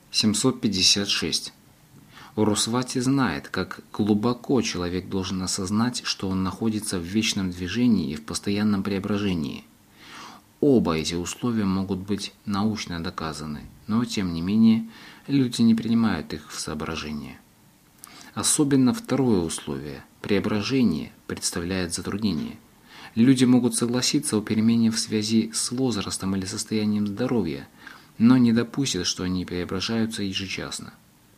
756. Урусвати знает, как глубоко человек должен осознать, что он находится в вечном движении и в постоянном преображении. Оба эти условия могут быть научно доказаны, но тем не менее люди не принимают их в соображение. Особенно второе условие – преображение – представляет затруднение. Люди могут согласиться о перемене в связи с возрастом или состоянием здоровья, но не допустят, что они преображаются ежечасно.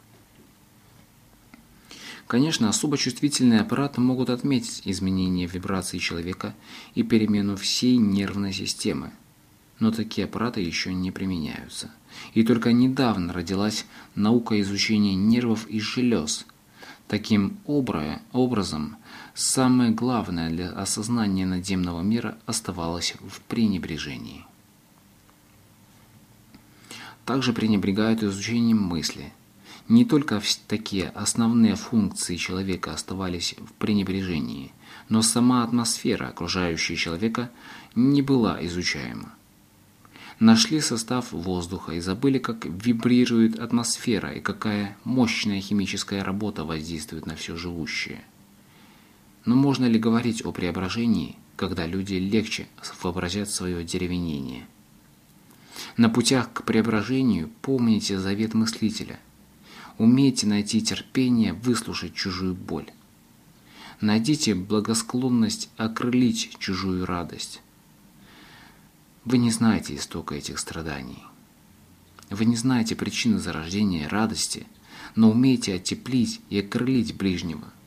Конечно, особо чувствительные аппараты могут отметить изменение вибраций человека и перемену всей нервной системы, но такие аппараты еще не применяются. И только недавно родилась наука изучения нервов и желез. Таким образом, самое главное для осознания надземного мира оставалось в пренебрежении. Также пренебрегают изучением мысли. Не только такие основные функции человека оставались в пренебрежении, но сама атмосфера, окружающая человека, не была изучаема. Нашли состав воздуха и забыли, как вибрирует атмосфера и какая мощная химическая работа воздействует на все живущее. Но можно ли говорить о преображении, когда люди легче вообразят свое деревенение? На путях к преображению помните завет мыслителя. Умейте найти терпение выслушать чужую боль. Найдите благосклонность окрылить чужую радость. Вы не знаете истока этих страданий. Вы не знаете причины зарождения радости, но умеете оттеплить и окрылить ближнего.